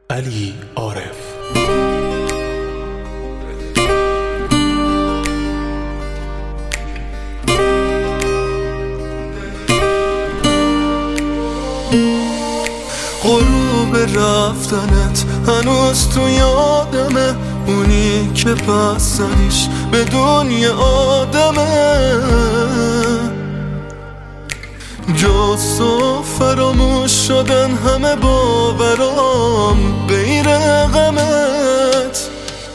علی عارف. غروب رفتنت هنوز تو یادمه، اونی که پس زنیش به دنیا آدمه. جز تو فراموش شدن همه باورام غیر غمت.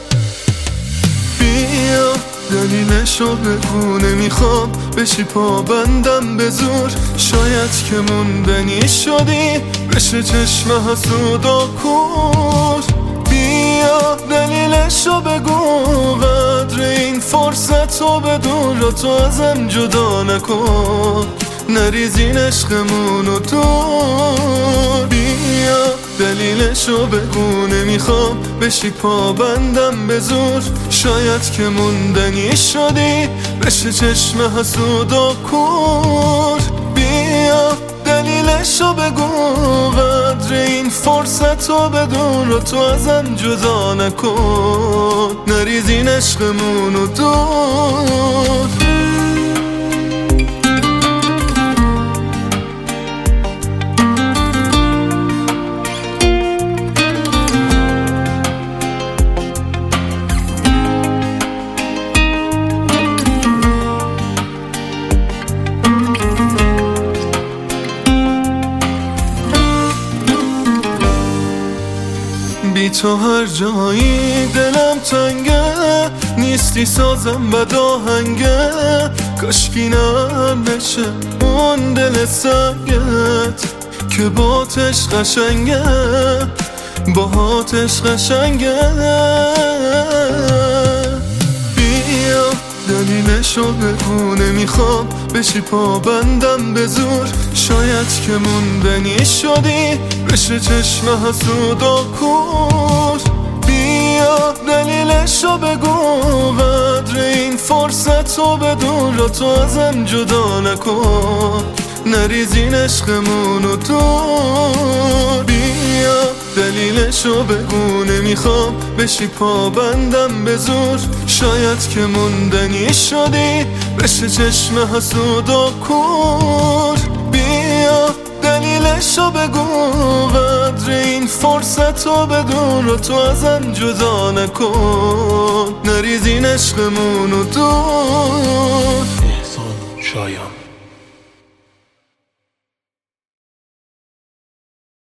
بیا دلیلشو بگو، نمیخوام بشی پابندم به زور. شاید که موندنی شدی بشه چشم حسود و کور. بیا دلیلشو بگو، قدر این فرصتو بدون رو تو ازم جدا نکن. نریزین عشقمونو دور. بیا دلیلشو بگو، نمیخوام بشی پابندم به زور. شاید که موندنی شدی بشه چشم حسود و کور. بیا دلیلشو بگو، قدر این فرصتو بدون رو تو ازم جدا نکن. نریزین عشقمونو دور. بی تو هر جایی دلم تنگه، نیستی سازم بد آهنگه. کاشکی نرم بشه اون دل سنگت که باتش قشنگه، باهاتش قشنگه. بیا دلیلشو بگو، نمیخوام بشی پابندم به زور. شاید که موندنی شدی بشه چشم حسود و کور. بیا دلیلشو بگو، قدر این فرصتو بدون رو تو ازم جدا نکن. نریزین عشقمونو دور. بیا دلیلشو بگو، نمیخوام بشی پابندم به زور. شاید که موندنی شدی بشه چشم حسود و کور. بیا دلیلشو بگو، قدر این فرصتو بدون رو تو ازم جدا نکن. نریزین عشقمونو دور. احسان شایان.